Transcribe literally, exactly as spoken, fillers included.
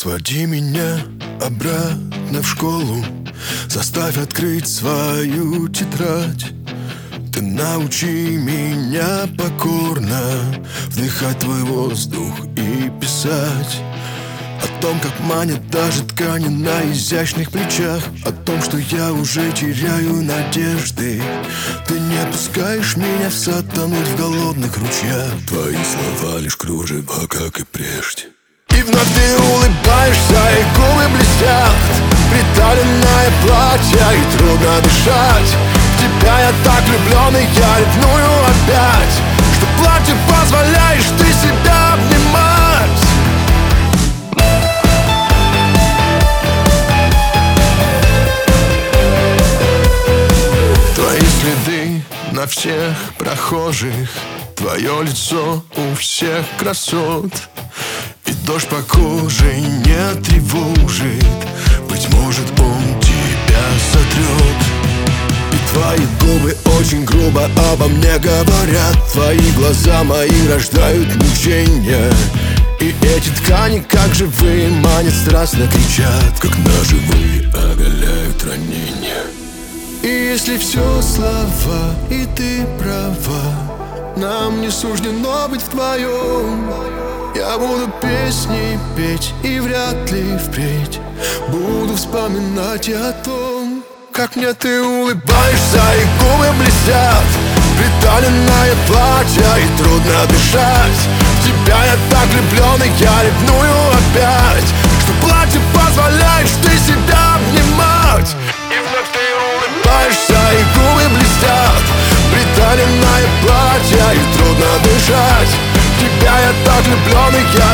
Своди меня обратно в школу, заставь открыть свою тетрадь. Ты научи меня покорно вдыхать твой воздух и писать о том, как манят даже ткани на изящных плечах, о том, что я уже теряю надежды. Ты не пускаешь меня в сад тонуть в голодных ручьях. Твои слова лишь кружева, как и прежде. И вновь ты улыбаешься, и губы блестят, приталенное платье, и трудно дышать. В тебя я так влюблен, и я ревную опять, что платье позволяешь ты себя обнимать. Твои следы на всех прохожих, твое лицо у всех красот. И дождь по коже не тревожит, быть может, он тебя сотрет. И твои губы очень грубо обо мне говорят, твои глаза мои рождают мучения. И эти ткани, как живые, манят, страстно кричат, как ножевые оголяют ранения. И если все слова, и ты права, нам не суждено быть вдвоем. Я буду песни петь, и вряд ли впредь буду вспоминать о том, как мне ты улыбаешься, и губы блестят, приталенное платье, и трудно дышать. В тебя я так влюблен, и я ревную опять, что платье позволяешь ты себя обнимать. И вновь ты улыбаешься, и губы блестят, приталенное платье, и трудно дышать. В тебя я так влюблен, и я